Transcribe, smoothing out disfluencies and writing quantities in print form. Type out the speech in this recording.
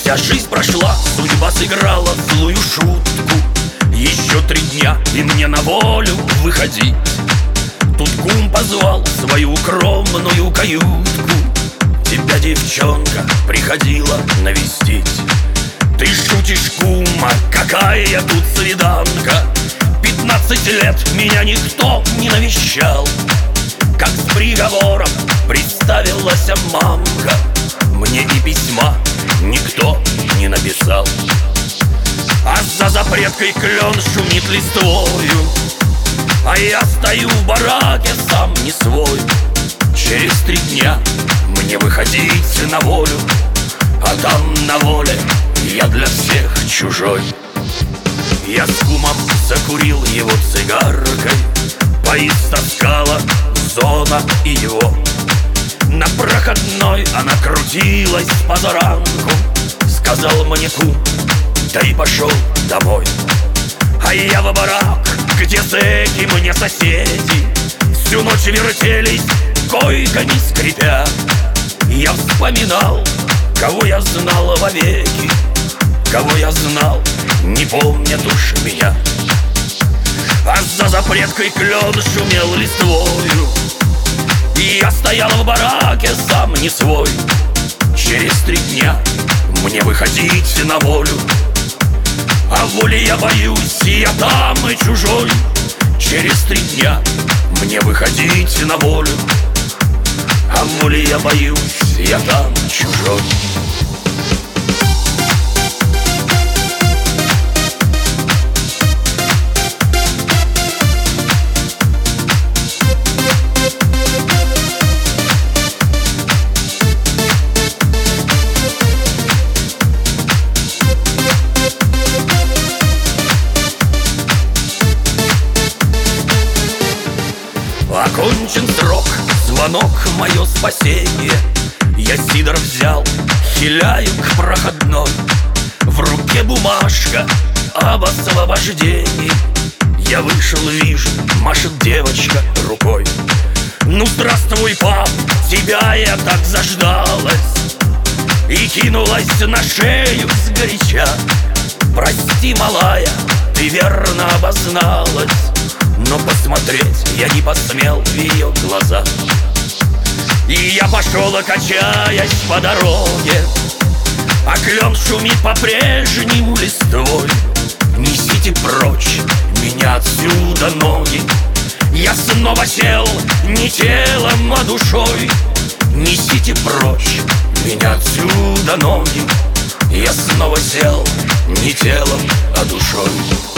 Вся жизнь прошла, судьба сыграла злую шутку. Еще 3 дня и мне на волю выходить. Тут кум позвал в свою укромную каютку. Тебя, девчонка, приходила навестить. Ты шутишь, кума, какая тут свиданка? 15 лет меня никто не навещал. Как с приговором представилась мамка, мне и письма никто не написал. А за запреткой клен шумит листвою, а я стою в бараке сам не свой. Через 3 дня мне выходить на волю, а там на воле я для всех чужой. Я с кумом закурил его цигаркой, поистоскала зона и его. На проходной она крутилась позаранку. Сказал мне кум: да и пошел домой. А я в барак, где зэки мне соседи, всю ночь вертелись, койками скрипя. Я вспоминал, кого я знал вовеки, кого я знал, не помнят уж меня. А за запреткой клен шумел листвою, и я стоял в бараке сам не свой. Через 3 дня мне выходить на волю, а воли я боюсь, и я там и чужой. Через 3 дня мне выходить на волю, а воли я боюсь, я там чужой. Окончен срок, звонок, мое спасение. Я сидор взял, хиляю к проходной. В руке бумажка об освобождении. Я вышел, вижу, машет девочка рукой. Ну, здравствуй, пап, тебя я так заждалась. И кинулась на шею сгоряча. Прости, малая, ты верно обозналась, но посмотреть я не посмел в ее глаза. И я пошел, качаясь по дороге, а клен шумит по-прежнему листвой. Несите прочь меня отсюда, ноги. Я снова сел не телом, а душой. Несите прочь меня отсюда, ноги. Я снова сел не телом, а душой.